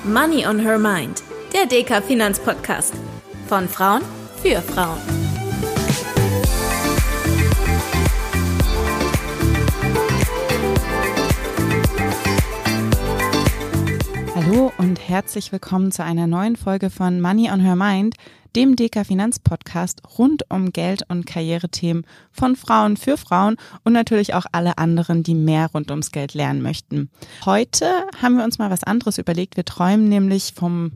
Money on Her Mind, der DK Finanzpodcast. Von Frauen für Frauen. Hallo und herzlich willkommen zu einer neuen Folge von Money on Her Mind, dem DK Finanzpodcast rund um Geld- und Karrierethemen von Frauen für Frauen und natürlich auch alle anderen, die mehr rund ums Geld lernen möchten. Heute haben wir uns mal was anderes überlegt. Wir träumen nämlich vom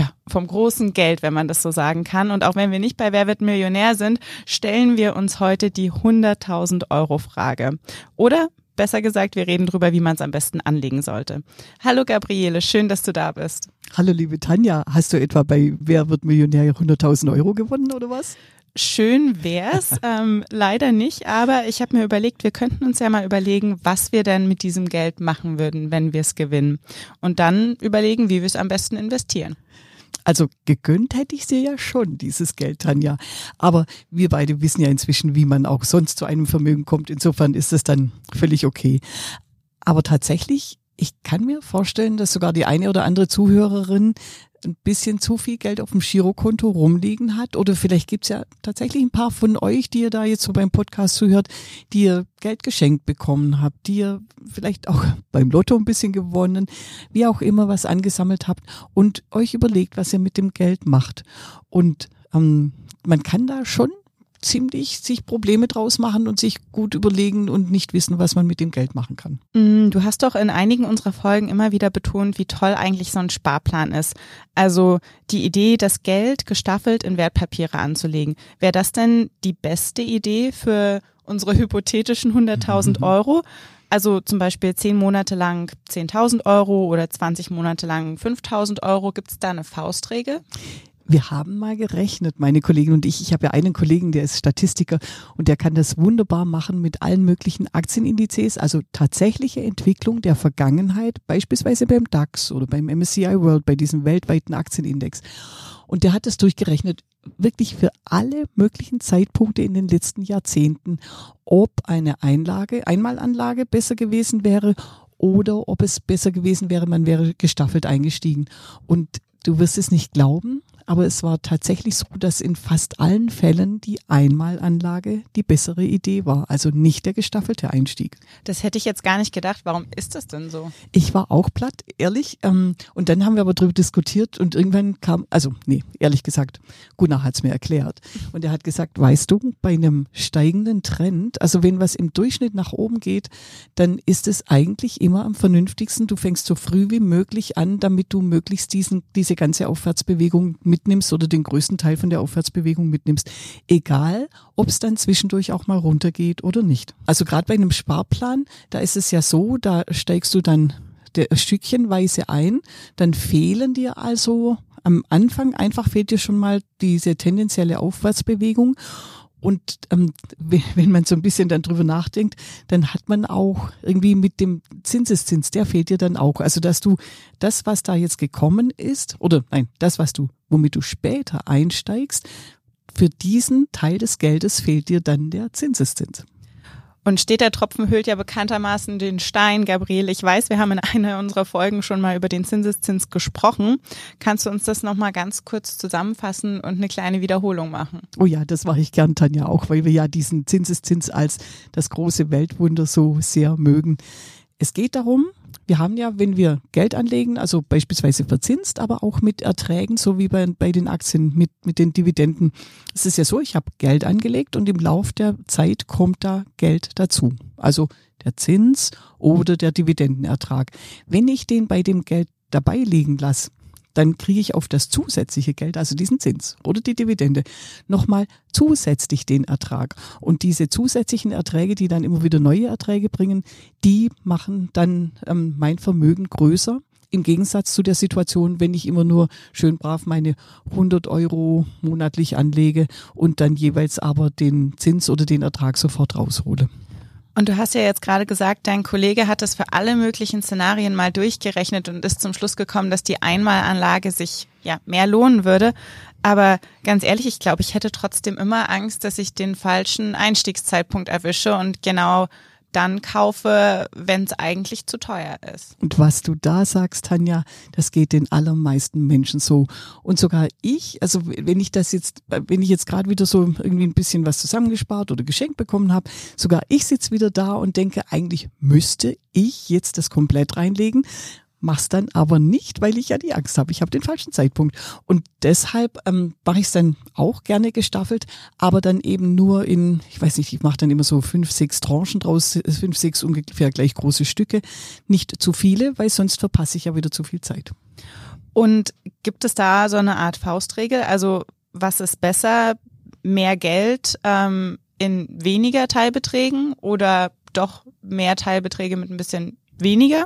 großen Geld, wenn man das so sagen kann. Und auch wenn wir nicht bei Wer wird Millionär sind, stellen wir uns heute die 100.000 Euro Frage. Oder besser gesagt, wir reden drüber, wie man es am besten anlegen sollte. Hallo Gabriele, schön, dass du da bist. Hallo liebe Tanja, hast du etwa bei Wer wird Millionär 100.000 Euro gewonnen oder was? Schön wär's, leider nicht, aber ich habe mir überlegt, wir könnten uns ja mal überlegen, was wir denn mit diesem Geld machen würden, wenn wir es gewinnen. Und dann überlegen, wie wir es am besten investieren. Also gegönnt hätte ich dir ja schon, dieses Geld, Tanja. Aber wir beide wissen ja inzwischen, wie man auch sonst zu einem Vermögen kommt. Insofern ist es dann völlig okay. Aber tatsächlich, ich kann mir vorstellen, dass sogar die eine oder andere Zuhörerin ein bisschen zu viel Geld auf dem Girokonto rumliegen hat. Oder vielleicht gibt's ja tatsächlich ein paar von euch, die ihr da jetzt so beim Podcast zuhört, die ihr Geld geschenkt bekommen habt, die ihr vielleicht auch beim Lotto ein bisschen gewonnen, wie auch immer was angesammelt habt und euch überlegt, was ihr mit dem Geld macht. Und man kann da schon ziemlich sich Probleme draus machen und sich gut überlegen und nicht wissen, was man mit dem Geld machen kann. Du hast doch in einigen unserer Folgen immer wieder betont, wie toll eigentlich so ein Sparplan ist. Also die Idee, das Geld gestaffelt in Wertpapiere anzulegen. Wäre das denn die beste Idee für unsere hypothetischen 100.000 Euro? Also zum Beispiel 10 Monate lang 10.000 Euro oder 20 Monate lang 5.000 Euro. Gibt es da eine Faustregel? Wir haben mal gerechnet, meine Kollegin und ich. Ich habe ja einen Kollegen, der ist Statistiker und der kann das wunderbar machen mit allen möglichen Aktienindizes, also tatsächliche Entwicklung der Vergangenheit, beispielsweise beim DAX oder beim MSCI World, bei diesem weltweiten Aktienindex. Und der hat es durchgerechnet, wirklich für alle möglichen Zeitpunkte in den letzten Jahrzehnten, ob eine Einmalanlage besser gewesen wäre oder ob es besser gewesen wäre, man wäre gestaffelt eingestiegen. Und du wirst es nicht glauben, aber es war tatsächlich so, dass in fast allen Fällen die Einmalanlage die bessere Idee war, also nicht der gestaffelte Einstieg. Das hätte ich jetzt gar nicht gedacht. Warum ist das denn so? Ich war auch platt, ehrlich. Und dann haben wir aber darüber diskutiert und irgendwann ehrlich gesagt, Gunnar hat es mir erklärt. Und er hat gesagt, weißt du, bei einem steigenden Trend, also wenn was im Durchschnitt nach oben geht, dann ist es eigentlich immer am vernünftigsten. Du fängst so früh wie möglich an, damit du möglichst diese ganze Aufwärtsbewegung mitnimmst oder den größten Teil von der Aufwärtsbewegung mitnimmst. Egal, ob es dann zwischendurch auch mal runtergeht oder nicht. Also gerade bei einem Sparplan, da ist es ja so, da steigst du dann stückchenweise ein, dann fehlen dir also am Anfang fehlt dir schon mal diese tendenzielle Aufwärtsbewegung. Und wenn man so ein bisschen dann drüber nachdenkt, dann hat man auch irgendwie mit dem Zinseszins, der fehlt dir dann auch. Also dass du das, was da jetzt gekommen ist, womit du später einsteigst, für diesen Teil des Geldes fehlt dir dann der Zinseszins. Und steter Tropfen höhlt ja bekanntermaßen den Stein, Gabriele. Ich weiß, wir haben in einer unserer Folgen schon mal über den Zinseszins gesprochen. Kannst du uns das nochmal ganz kurz zusammenfassen und eine kleine Wiederholung machen? Oh ja, das mache ich gern, Tanja, auch weil wir ja diesen Zinseszins als das große Weltwunder so sehr mögen. Es geht darum, wir haben ja, wenn wir Geld anlegen, also beispielsweise verzinst, aber auch mit Erträgen, so wie bei den Aktien mit den Dividenden. Es ist ja so, ich habe Geld angelegt und im Lauf der Zeit kommt da Geld dazu. Also der Zins oder der Dividendenertrag. Wenn ich den bei dem Geld dabei liegen lasse, dann kriege ich auf das zusätzliche Geld, also diesen Zins oder die Dividende, nochmal zusätzlich den Ertrag. Und diese zusätzlichen Erträge, die dann immer wieder neue Erträge bringen, die machen dann mein Vermögen größer. Im Gegensatz zu der Situation, wenn ich immer nur schön brav meine 100 Euro monatlich anlege und dann jeweils aber den Zins oder den Ertrag sofort raushole. Und du hast ja jetzt gerade gesagt, dein Kollege hat das für alle möglichen Szenarien mal durchgerechnet und ist zum Schluss gekommen, dass die Einmalanlage sich mehr lohnen würde. Aber ganz ehrlich, ich glaube, ich hätte trotzdem immer Angst, dass ich den falschen Einstiegszeitpunkt erwische und genau dann kaufe, wenn es eigentlich zu teuer ist. Und was du da sagst, Tanja, das geht den allermeisten Menschen so. Und sogar ich, also wenn ich jetzt gerade wieder so irgendwie ein bisschen was zusammengespart oder geschenkt bekommen habe, sogar ich sitze wieder da und denke, eigentlich müsste ich jetzt das komplett reinlegen. Mach's dann aber nicht, weil ich ja die Angst habe. Ich habe den falschen Zeitpunkt. Und deshalb mache ich es dann auch gerne gestaffelt, aber dann eben nur ich mache dann immer so 5, 6 Tranchen draus, 5, 6 ungefähr gleich große Stücke. Nicht zu viele, weil sonst verpasse ich ja wieder zu viel Zeit. Und gibt es da so eine Art Faustregel? Also was ist besser, mehr Geld in weniger Teilbeträgen oder doch mehr Teilbeträge mit ein bisschen weniger?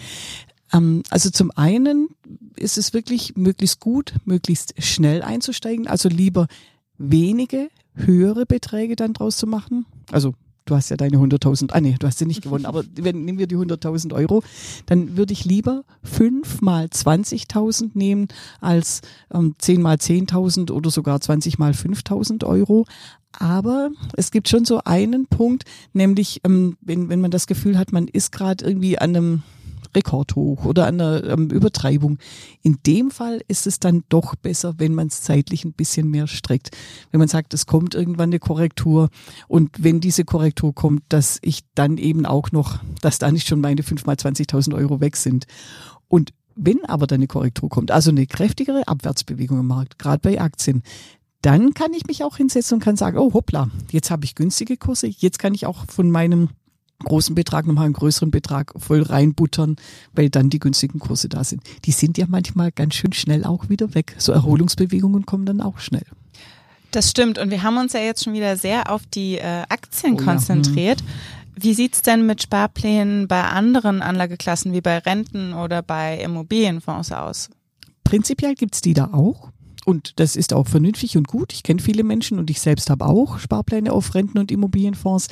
Also zum einen ist es wirklich möglichst gut, möglichst schnell einzusteigen, also lieber wenige, höhere Beträge dann draus zu machen. Also du hast ja deine 100.000, du hast sie nicht gewonnen, aber nehmen wir die 100.000 Euro, dann würde ich lieber 5 mal 20.000 nehmen als 10 mal 10.000 oder sogar 20 mal 5.000 Euro. Aber es gibt schon so einen Punkt, nämlich wenn man das Gefühl hat, man ist gerade irgendwie an einem Rekordhoch oder an einer Übertreibung. In dem Fall ist es dann doch besser, wenn man es zeitlich ein bisschen mehr streckt. Wenn man sagt, es kommt irgendwann eine Korrektur und wenn diese Korrektur kommt, dass ich dann eben auch noch, dass da nicht schon meine 5 mal 20.000 Euro weg sind. Und wenn aber dann eine Korrektur kommt, also eine kräftigere Abwärtsbewegung im Markt, gerade bei Aktien, dann kann ich mich auch hinsetzen und kann sagen, oh hoppla, jetzt habe ich günstige Kurse, jetzt kann ich auch von meinem großen Betrag nochmal einen größeren Betrag voll reinbuttern, weil dann die günstigen Kurse da sind. Die sind ja manchmal ganz schön schnell auch wieder weg. So Erholungsbewegungen kommen dann auch schnell. Das stimmt und wir haben uns ja jetzt schon wieder sehr auf die Aktien konzentriert. Wie sieht's denn mit Sparplänen bei anderen Anlageklassen wie bei Renten oder bei Immobilienfonds aus? Prinzipiell gibt's die da auch. Und das ist auch vernünftig und gut. Ich kenne viele Menschen und ich selbst habe auch Sparpläne auf Renten- und Immobilienfonds.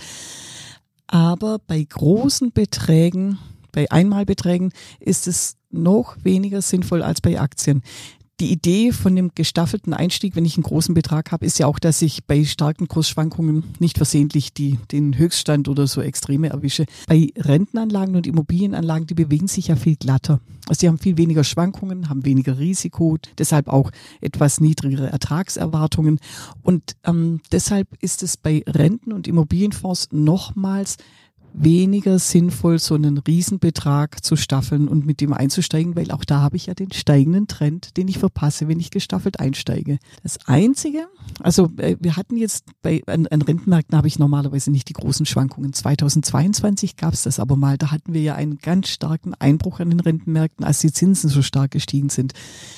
Aber bei großen Beträgen, bei Einmalbeträgen, ist es noch weniger sinnvoll als bei Aktien. Die Idee von dem gestaffelten Einstieg, wenn ich einen großen Betrag habe, ist ja auch, dass ich bei starken Kursschwankungen nicht versehentlich den Höchststand oder so Extreme erwische. Bei Rentenanlagen und Immobilienanlagen, die bewegen sich ja viel glatter. Also die haben viel weniger Schwankungen, haben weniger Risiko, deshalb auch etwas niedrigere Ertragserwartungen. Und deshalb ist es bei Renten- und Immobilienfonds nochmals weniger sinnvoll, so einen Riesenbetrag zu staffeln und mit dem einzusteigen, weil auch da habe ich ja den steigenden Trend, den ich verpasse, wenn ich gestaffelt einsteige. Das Einzige, also wir hatten jetzt an Rentenmärkten habe ich normalerweise nicht die großen Schwankungen. 2022 gab es das aber mal, da hatten wir ja einen ganz starken Einbruch an den Rentenmärkten, als die Zinsen so stark gestiegen sind.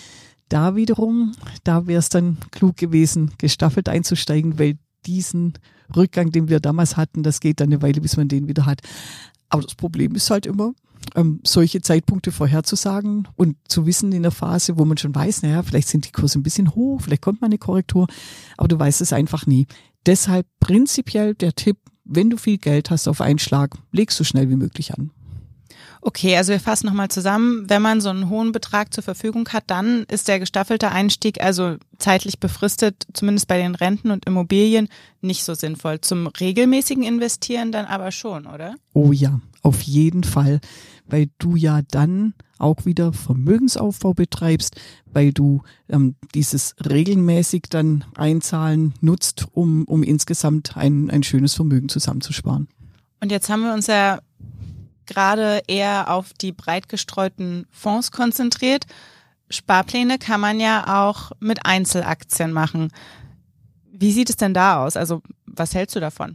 Da wiederum, da wäre es dann klug gewesen, gestaffelt einzusteigen, weil diesen Rückgang, den wir damals hatten, das geht dann eine Weile, bis man den wieder hat. Aber das Problem ist halt immer, solche Zeitpunkte vorherzusagen und zu wissen in der Phase, wo man schon weiß, naja, vielleicht sind die Kurse ein bisschen hoch, vielleicht kommt mal eine Korrektur, aber du weißt es einfach nie. Deshalb prinzipiell der Tipp, wenn du viel Geld hast auf einen Schlag, leg so schnell wie möglich an. Okay, also wir fassen nochmal zusammen. Wenn man so einen hohen Betrag zur Verfügung hat, dann ist der gestaffelte Einstieg, also zeitlich befristet, zumindest bei den Renten und Immobilien, nicht so sinnvoll. Zum regelmäßigen Investieren dann aber schon, oder? Oh ja, auf jeden Fall, weil du ja dann auch wieder Vermögensaufbau betreibst, weil du dieses regelmäßig dann Einzahlen nutzt, um insgesamt ein schönes Vermögen zusammenzusparen. Und jetzt haben wir uns ja gerade eher auf die breit gestreuten Fonds konzentriert. Sparpläne kann man ja auch mit Einzelaktien machen. Wie sieht es denn da aus? Also was hältst du davon?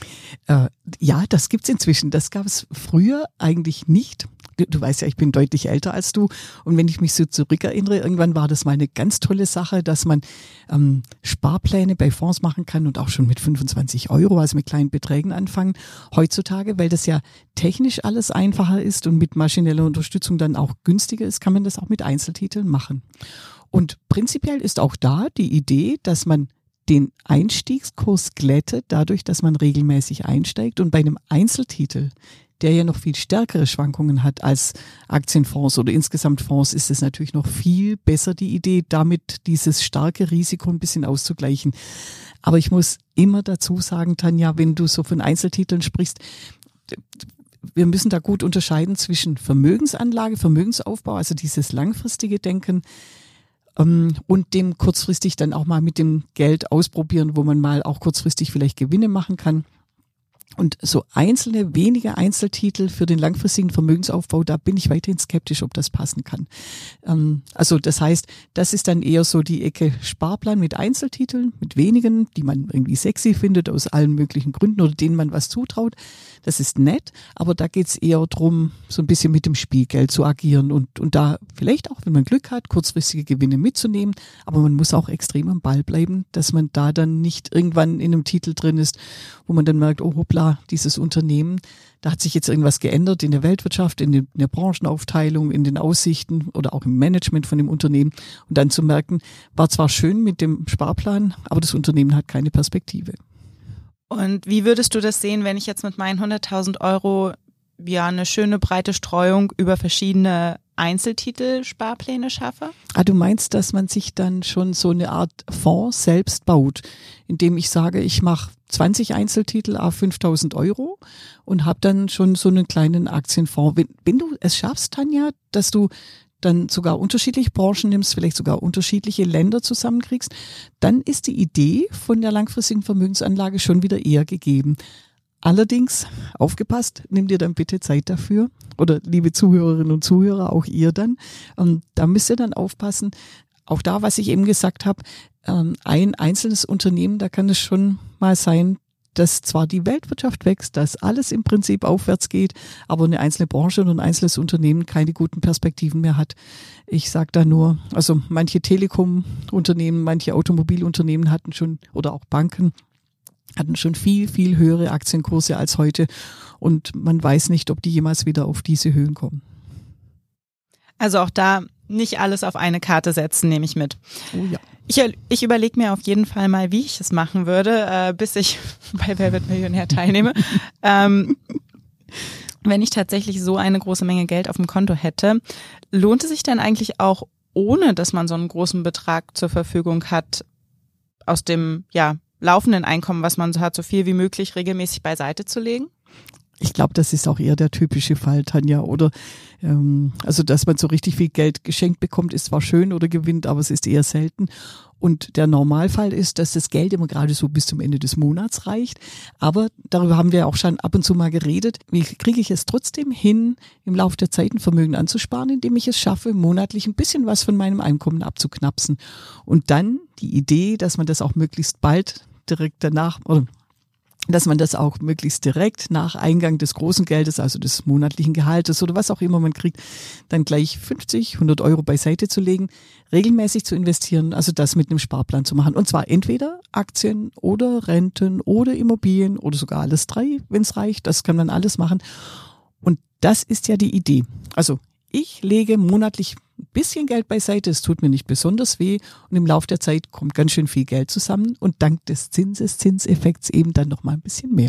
Ja, das gibt's inzwischen. Das gab es früher eigentlich nicht. Du weißt ja, ich bin deutlich älter als du. Und wenn ich mich so zurückerinnere, irgendwann war das mal eine ganz tolle Sache, dass man Sparpläne bei Fonds machen kann und auch schon mit 25 €, also mit kleinen Beträgen anfangen. Heutzutage, weil das ja technisch alles einfacher ist und mit maschineller Unterstützung dann auch günstiger ist, kann man das auch mit Einzeltiteln machen. Und prinzipiell ist auch da die Idee, dass man den Einstiegskurs glättet, dadurch, dass man regelmäßig einsteigt und bei einem Einzeltitel, der ja noch viel stärkere Schwankungen hat als Aktienfonds oder insgesamt Fonds, ist es natürlich noch viel besser die Idee, damit dieses starke Risiko ein bisschen auszugleichen. Aber ich muss immer dazu sagen, Tanja, wenn du so von Einzeltiteln sprichst, wir müssen da gut unterscheiden zwischen Vermögensanlage, Vermögensaufbau, also dieses langfristige Denken, und dem kurzfristig dann auch mal mit dem Geld ausprobieren, wo man mal auch kurzfristig vielleicht Gewinne machen kann. Und so wenige Einzeltitel für den langfristigen Vermögensaufbau, da bin ich weiterhin skeptisch, ob das passen kann. Also das heißt, das ist dann eher so die Ecke Sparplan mit Einzeltiteln, mit wenigen, die man irgendwie sexy findet aus allen möglichen Gründen oder denen man was zutraut. Das ist nett, aber da geht's eher drum, so ein bisschen mit dem Spielgeld zu agieren und da vielleicht auch, wenn man Glück hat, kurzfristige Gewinne mitzunehmen. Aber man muss auch extrem am Ball bleiben, dass man da dann nicht irgendwann in einem Titel drin ist, wo man dann merkt, oh hoppla, dieses Unternehmen, da hat sich jetzt irgendwas geändert in der Weltwirtschaft, in der Branchenaufteilung, in den Aussichten oder auch im Management von dem Unternehmen. Und dann zu merken, war zwar schön mit dem Sparplan, aber das Unternehmen hat keine Perspektive. Und wie würdest du das sehen, wenn ich jetzt mit meinen 100.000 Euro ja eine schöne breite Streuung über verschiedene Einzeltitel-Sparpläne schaffe? Du meinst, dass man sich dann schon so eine Art Fonds selbst baut, indem ich sage, ich mache 20 Einzeltitel à 5.000 Euro und habe dann schon so einen kleinen Aktienfonds. Wenn du es schaffst, Tanja, dass du dann sogar unterschiedliche Branchen nimmst, vielleicht sogar unterschiedliche Länder zusammenkriegst, dann ist die Idee von der langfristigen Vermögensanlage schon wieder eher gegeben. Allerdings, aufgepasst, nimm dir dann bitte Zeit dafür oder liebe Zuhörerinnen und Zuhörer, auch ihr dann. Da müsst ihr dann aufpassen, auch da, was ich eben gesagt habe, ein einzelnes Unternehmen, da kann es schon mal sein, dass zwar die Weltwirtschaft wächst, dass alles im Prinzip aufwärts geht, aber eine einzelne Branche oder ein einzelnes Unternehmen keine guten Perspektiven mehr hat. Ich sage da nur, also manche Telekom-Unternehmen, manche Automobilunternehmen hatten schon, oder auch Banken, hatten schon viel, viel höhere Aktienkurse als heute und man weiß nicht, ob die jemals wieder auf diese Höhen kommen. Also auch da nicht alles auf eine Karte setzen, nehme ich mit. Oh ja. Ich überlege mir auf jeden Fall mal, wie ich es machen würde, bis ich bei Wer wird Millionär teilnehme. Wenn ich tatsächlich so eine große Menge Geld auf dem Konto hätte, lohnt es sich dann eigentlich auch, ohne dass man so einen großen Betrag zur Verfügung hat, aus dem laufenden Einkommen, was man so hat, so viel wie möglich regelmäßig beiseite zu legen? Ich glaube, das ist auch eher der typische Fall, Tanja. Oder also, dass man so richtig viel Geld geschenkt bekommt, ist zwar schön oder gewinnt, aber es ist eher selten. Und der Normalfall ist, dass das Geld immer gerade so bis zum Ende des Monats reicht. Aber darüber haben wir auch schon ab und zu mal geredet. Wie kriege ich es trotzdem hin, im Laufe der Zeit ein Vermögen anzusparen, indem ich es schaffe, monatlich ein bisschen was von meinem Einkommen abzuknapsen. Und dann die Idee, dass man das auch möglichst bald direkt danach, oder dass man das auch möglichst direkt nach Eingang des großen Geldes, also des monatlichen Gehaltes oder was auch immer man kriegt, dann gleich 50, 100 Euro beiseite zu legen, regelmäßig zu investieren, also das mit einem Sparplan zu machen. Und zwar entweder Aktien oder Renten oder Immobilien oder sogar alles drei, wenn es reicht. Das kann man alles machen. Und das ist ja die Idee. Also ich lege monatlich ein bisschen Geld beiseite, es tut mir nicht besonders weh und im Laufe der Zeit kommt ganz schön viel Geld zusammen und dank des Zinseszinseffekts eben dann noch mal ein bisschen mehr.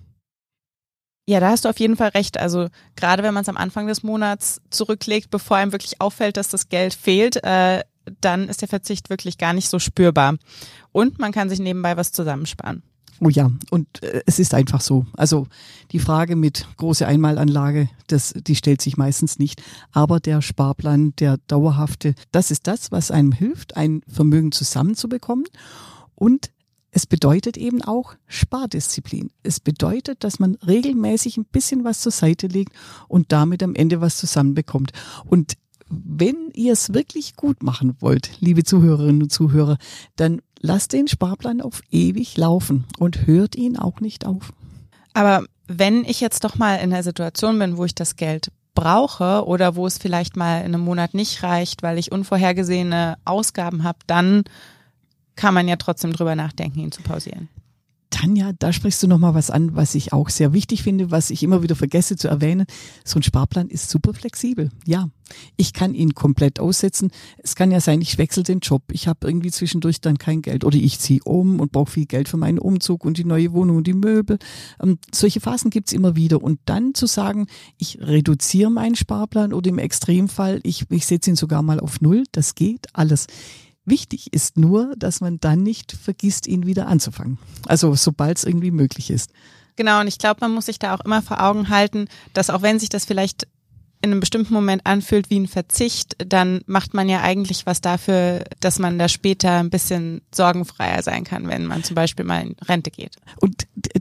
Ja, da hast du auf jeden Fall recht. Also gerade wenn man es am Anfang des Monats zurücklegt, bevor einem wirklich auffällt, dass das Geld fehlt, dann ist der Verzicht wirklich gar nicht so spürbar. Und man kann sich nebenbei was zusammensparen. Oh ja, und es ist einfach so. Also die Frage mit große Einmalanlage, die stellt sich meistens nicht. Aber der Sparplan, der dauerhafte, das ist das, was einem hilft, ein Vermögen zusammenzubekommen. Und es bedeutet eben auch Spardisziplin. Es bedeutet, dass man regelmäßig ein bisschen was zur Seite legt und damit am Ende was zusammenbekommt. Und wenn ihr es wirklich gut machen wollt, liebe Zuhörerinnen und Zuhörer, dann lasst den Sparplan auf ewig laufen und hört ihn auch nicht auf. Aber wenn ich jetzt doch mal in der Situation bin, wo ich das Geld brauche oder wo es vielleicht mal in einem Monat nicht reicht, weil ich unvorhergesehene Ausgaben habe, dann kann man ja trotzdem drüber nachdenken, ihn zu pausieren. Tanja, da sprichst du nochmal was an, was ich auch sehr wichtig finde, was ich immer wieder vergesse zu erwähnen. So ein Sparplan ist super flexibel. Ja, ich kann ihn komplett aussetzen. Es kann ja sein, ich wechsle den Job. Ich habe irgendwie zwischendurch dann kein Geld oder ich ziehe um und brauche viel Geld für meinen Umzug und die neue Wohnung und die Möbel. Solche Phasen gibt's immer wieder. Und dann zu sagen, ich reduziere meinen Sparplan oder im Extremfall, ich setze ihn sogar mal auf 0, das geht alles. Wichtig ist nur, dass man dann nicht vergisst, ihn wieder anzufangen. Also sobald es irgendwie möglich ist. Genau, und ich glaube, man muss sich da auch immer vor Augen halten, dass auch wenn sich das vielleicht in einem bestimmten Moment anfühlt wie ein Verzicht, dann macht man ja eigentlich was dafür, dass man da später ein bisschen sorgenfreier sein kann, wenn man zum Beispiel mal in Rente geht. Und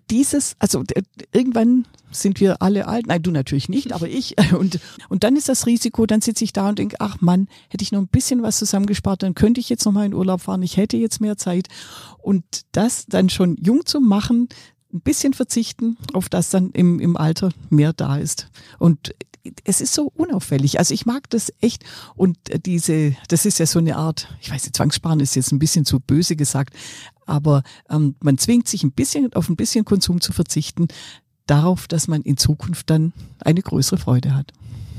irgendwann sind wir alle alt, nein, du natürlich nicht, aber ich. Und dann ist das Risiko, dann sitze ich da und denke, ach Mann, hätte ich noch ein bisschen was zusammengespart, dann könnte ich jetzt noch mal in Urlaub fahren, ich hätte jetzt mehr Zeit. Und das dann schon jung zu machen, ein bisschen verzichten, auf das dann im Alter mehr da ist. Und es ist so unauffällig. Also ich mag das echt. Und das ist ja so eine Art, ich weiß nicht, Zwangssparen ist jetzt ein bisschen zu böse gesagt, aber man zwingt sich auf ein bisschen Konsum zu verzichten, darauf, dass man in Zukunft dann eine größere Freude hat.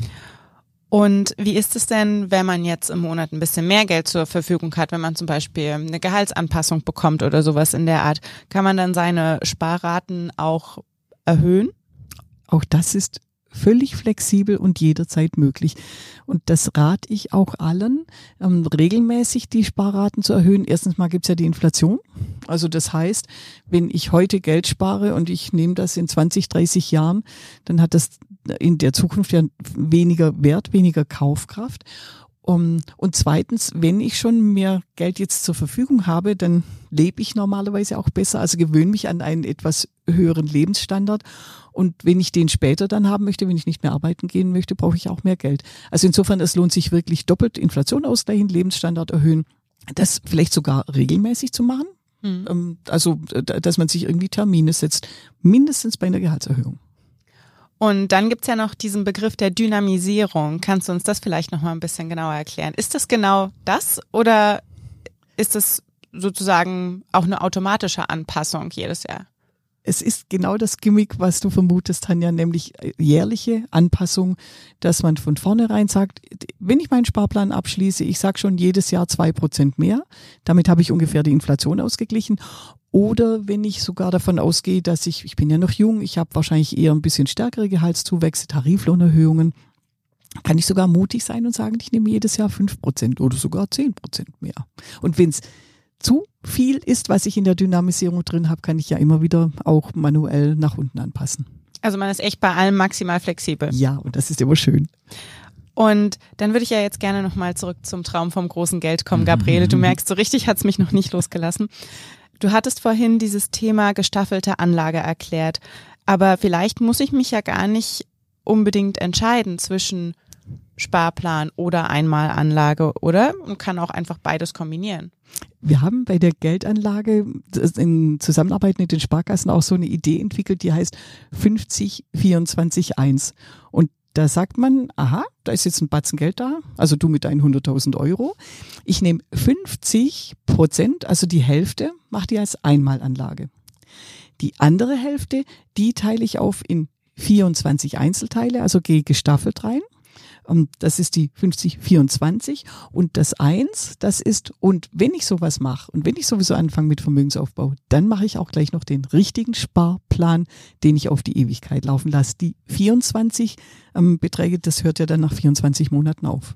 Und wie ist es denn, wenn man jetzt im Monat ein bisschen mehr Geld zur Verfügung hat, wenn man zum Beispiel eine Gehaltsanpassung bekommt oder sowas in der Art? Kann man dann seine Sparraten auch erhöhen? Auch das ist völlig flexibel und jederzeit möglich. Und das rate ich auch allen, regelmäßig die Sparraten zu erhöhen. Erstens mal gibt's ja die Inflation. Also das heißt, wenn ich heute Geld spare und ich nehme das in 20, 30 Jahren, dann hat das in der Zukunft ja weniger Wert, weniger Kaufkraft. Und zweitens, wenn ich schon mehr Geld jetzt zur Verfügung habe, dann lebe ich normalerweise auch besser, also gewöhne mich an einen etwas höheren Lebensstandard. Und wenn ich den später dann haben möchte, wenn ich nicht mehr arbeiten gehen möchte, brauche ich auch mehr Geld. Also insofern, es lohnt sich wirklich doppelt Inflation ausgleichen, Lebensstandard erhöhen, das vielleicht sogar regelmäßig zu machen. Also, dass man sich irgendwie Termine setzt, mindestens bei einer Gehaltserhöhung. Und dann gibt's ja noch diesen Begriff der Dynamisierung. Kannst du uns das vielleicht noch mal ein bisschen genauer erklären? Ist das genau das oder ist das sozusagen auch eine automatische Anpassung jedes Jahr? Es ist genau das Gimmick, was du vermutest, Tanja, nämlich jährliche Anpassung, dass man von vornherein sagt, wenn ich meinen Sparplan abschließe, ich sage schon jedes Jahr 2% mehr, damit habe ich ungefähr die Inflation ausgeglichen. Oder wenn ich sogar davon ausgehe, dass ich bin ja noch jung, ich habe wahrscheinlich eher ein bisschen stärkere Gehaltszuwächse, Tariflohnerhöhungen, kann ich sogar mutig sein und sagen, ich nehme jedes Jahr 5% oder sogar 10% mehr. Und wenn es zu viel ist, was ich in der Dynamisierung drin habe, kann ich ja immer wieder auch manuell nach unten anpassen. Also man ist echt bei allem maximal flexibel. Ja, und das ist immer schön. Und dann würde ich ja jetzt gerne nochmal zurück zum Traum vom großen Geld kommen, Gabriele. Du merkst, so richtig hat's mich noch nicht losgelassen. Du hattest vorhin dieses Thema gestaffelte Anlage erklärt, aber vielleicht muss ich mich ja gar nicht unbedingt entscheiden zwischen Sparplan oder Einmalanlage, oder? Und kann auch einfach beides kombinieren. Wir haben bei der Geldanlage in Zusammenarbeit mit den Sparkassen auch so eine Idee entwickelt, die heißt 50-24-1. Und da sagt man, aha, da ist jetzt ein Batzen Geld da, also du mit deinen 100.000 Euro. Ich nehme 50%, also die Hälfte, mache die als Einmalanlage. Die andere Hälfte, die teile ich auf in 24 Einzelteile, also gehe gestaffelt rein. Das ist die 50-24 und das 1, das ist, und wenn ich sowas mache und wenn ich sowieso anfange mit Vermögensaufbau, dann mache ich auch gleich noch den richtigen Sparplan, den ich auf die Ewigkeit laufen lasse. Die 24 Beträge, das hört ja dann nach 24 Monaten auf.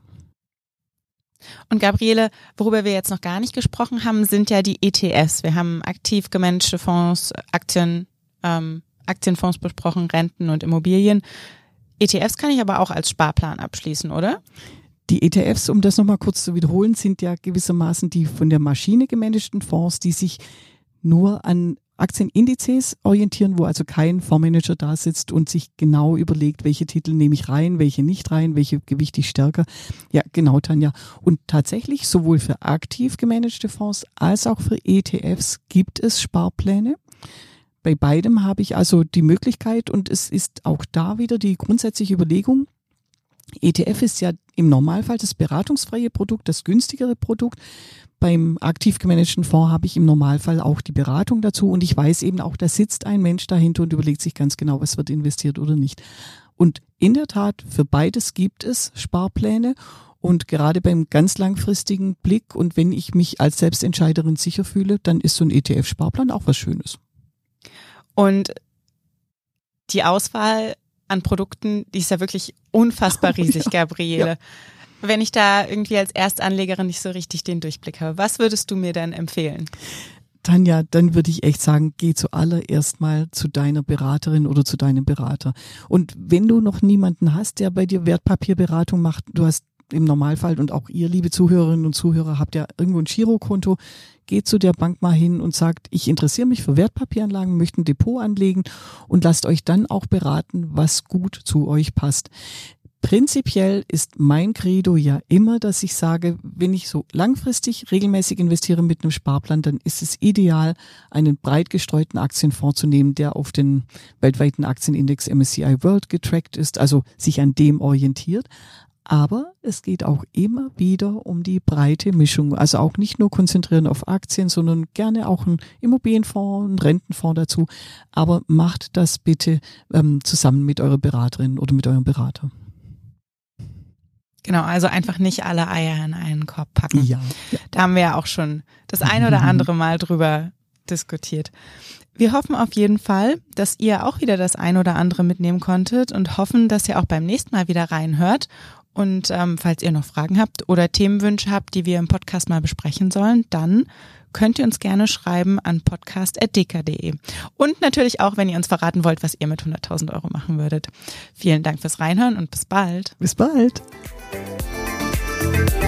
Und Gabriele, worüber wir jetzt noch gar nicht gesprochen haben, sind ja die ETFs. Wir haben aktiv gemanagte Fonds, Aktienfonds besprochen, Renten und Immobilien. ETFs kann ich aber auch als Sparplan abschließen, oder? Die ETFs, um das nochmal kurz zu wiederholen, sind ja gewissermaßen die von der Maschine gemanagten Fonds, die sich nur an Aktienindizes orientieren, wo also kein Fondsmanager da sitzt und sich genau überlegt, welche Titel nehme ich rein, welche nicht rein, welche gewichte ich stärker. Ja, genau, Tanja. Und tatsächlich, sowohl für aktiv gemanagte Fonds als auch für ETFs gibt es Sparpläne. Bei beidem habe ich also die Möglichkeit und es ist auch da wieder die grundsätzliche Überlegung, ETF ist ja im Normalfall das beratungsfreie Produkt, das günstigere Produkt. Beim aktiv gemanagten Fonds habe ich im Normalfall auch die Beratung dazu und ich weiß eben auch, da sitzt ein Mensch dahinter und überlegt sich ganz genau, was wird investiert oder nicht. Und in der Tat, für beides gibt es Sparpläne. Und gerade beim ganz langfristigen Blick und wenn ich mich als Selbstentscheiderin sicher fühle, dann ist so ein ETF-Sparplan auch was Schönes. Und die Auswahl an Produkten, die ist ja wirklich unfassbar riesig, Gabriele. Ja. Wenn ich da irgendwie als Erstanlegerin nicht so richtig den Durchblick habe, was würdest du mir denn empfehlen? Tanja, dann würde ich echt sagen, geh zuallererst mal zu deiner Beraterin oder zu deinem Berater. Und wenn du noch niemanden hast, der bei dir Wertpapierberatung macht, du hast im Normalfall und auch ihr, liebe Zuhörerinnen und Zuhörer, habt ja irgendwo ein Girokonto, geht zu der Bank mal hin und sagt, ich interessiere mich für Wertpapieranlagen, möchte ein Depot anlegen und lasst euch dann auch beraten, was gut zu euch passt. Prinzipiell ist mein Credo ja immer, dass ich sage, wenn ich so langfristig regelmäßig investiere mit einem Sparplan, dann ist es ideal, einen breit gestreuten Aktienfonds zu nehmen, der auf den weltweiten Aktienindex MSCI World getrackt ist, also sich an dem orientiert. Aber es geht auch immer wieder um die breite Mischung. Also auch nicht nur konzentrieren auf Aktien, sondern gerne auch einen Immobilienfonds, einen Rentenfonds dazu. Aber macht das bitte zusammen mit eurer Beraterin oder mit eurem Berater. Genau, also einfach nicht alle Eier in einen Korb packen. Ja. Da haben wir ja auch schon das ein oder andere Mal drüber diskutiert. Wir hoffen auf jeden Fall, dass ihr auch wieder das ein oder andere mitnehmen konntet und hoffen, dass ihr auch beim nächsten Mal wieder reinhört. Und falls ihr noch Fragen habt oder Themenwünsche habt, die wir im Podcast mal besprechen sollen, dann könnt ihr uns gerne schreiben an podcast@deka.de. Und natürlich auch, wenn ihr uns verraten wollt, was ihr mit 100.000 Euro machen würdet. Vielen Dank fürs Reinhören und bis bald. Bis bald.